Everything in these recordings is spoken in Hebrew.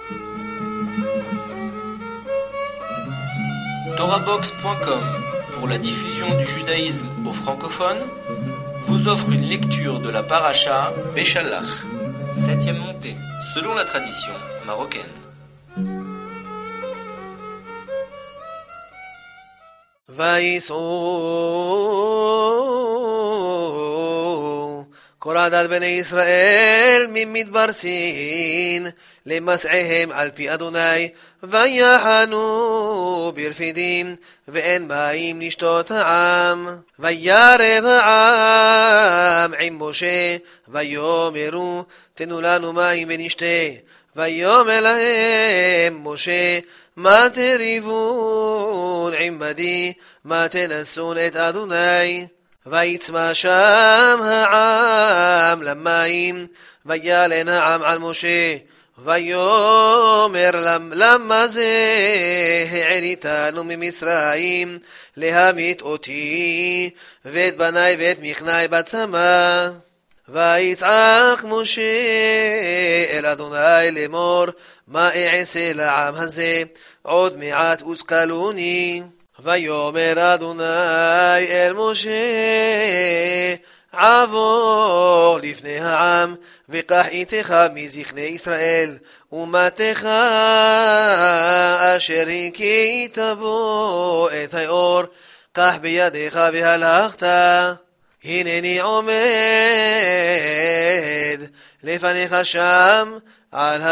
Torabox.com, pour la diffusion du judaïsme aux francophones, vous offre une lecture de la paracha Béchalach, 7e montée, selon la tradition marocaine. וייסעו כל עדת בני ישראל ממדבר סין למסעיהם על פי אדוני ויחנו ברפידים ואין מים לשתות העם וירב העם עם משה ויאמרו תנו לנו מים ונשתה ויאמר להם משה מה תריבון עמדי מה תנסון את אדוני ויצמא שם העם למים וילן העם על משה ויאמר למה זה העליתנו ממצרים להמית אותי ואת בני ואת מכני בצמא ויצעק משה אל אדוני לאמור מה אעשה לעם הזה עוד מעט ותקלוני ויאמר אדוני אל משה עבור לפני העם וקח איתך מזקני ישראל ומתך אשר הכית בו את האור קח בידיך והלכת הנני עומד לפניך שם על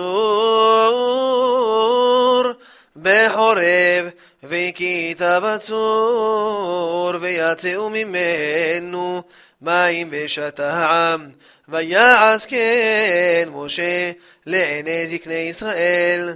הצור בחורב והכית בצור ויצאו ממנו מים ושתה העם ויעש כן משה לעיני זקני ישראל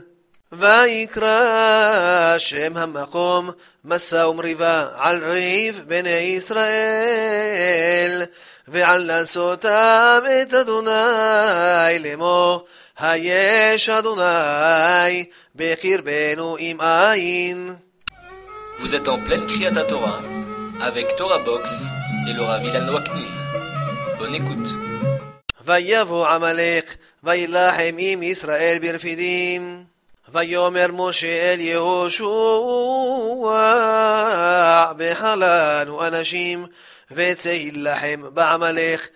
ויקרא שם המקום מסע ומריבה על ריב בני ישראל ועל נסותם את אדוני לאמור היש אדוני בקרבנו עם עין. Vous êtes en pleine Kriyat Torah avec Torah Box et le Rav Ilan Waknin. Bonne écoute. ויבוא עמלק וילחם עם ישראל ברפידים ויאמר משה אל יהושע בחלנו אנשים וצא הילחם בעמלק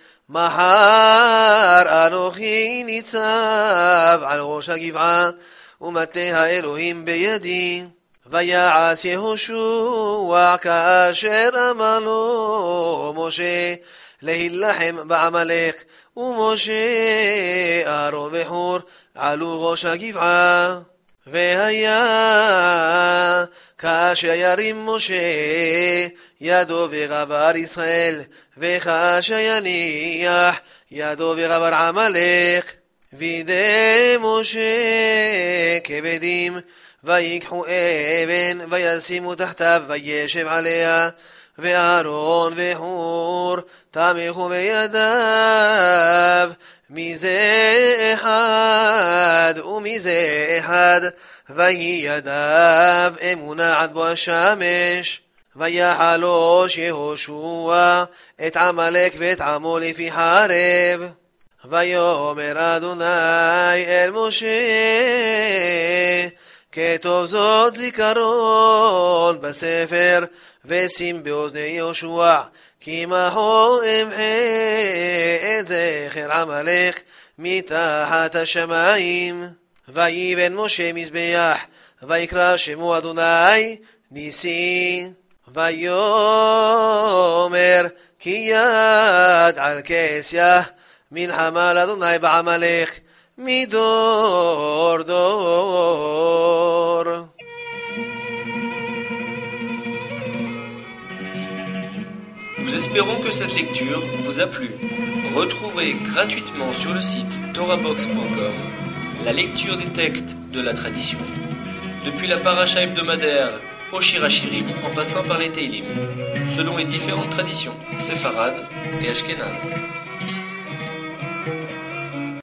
מחר אנוכי ניצב על ראש הגבעה ומטה האלוהים בידי ויעש יהושע כאשר אמר לו משה להילחם בעמלק ומשה אהרון וחור עלו ראש הגבעה והיה כאשר ירים משה ידו וגבר ישראל וכאשר יניח ידו וגבר עמלק וידי משה כבדים ויקחו אבן וישימו תחתיו וישב עליה ואהרון וחור תמכו בידיו מזה אחד ומזה אחד ויהי ידיו אמונה עד בוא השמש ויחלוש יהושע את עמלק ואת עמו לפי חרב ויאמר אדוני אל משה כתוב זאת זיכרון בספר ושים באוזני יהושע כי מחו אמחה את זכר עמלק מתחת השמיים ויבן משה מזבח ויקרא שמו אדוני ניסי ויאמר כי יד על כסיה מלחמה לאדוני בעמלק מדור דור. Nous espérons que cette lecture vous a plu. Retrouvez gratuitement sur le site torabox.com la lecture des textes de la tradition, depuis la paracha hebdomadaire au Shir HaShirim en passant par les Teilim, selon les différentes traditions séfarades et ashkénazes.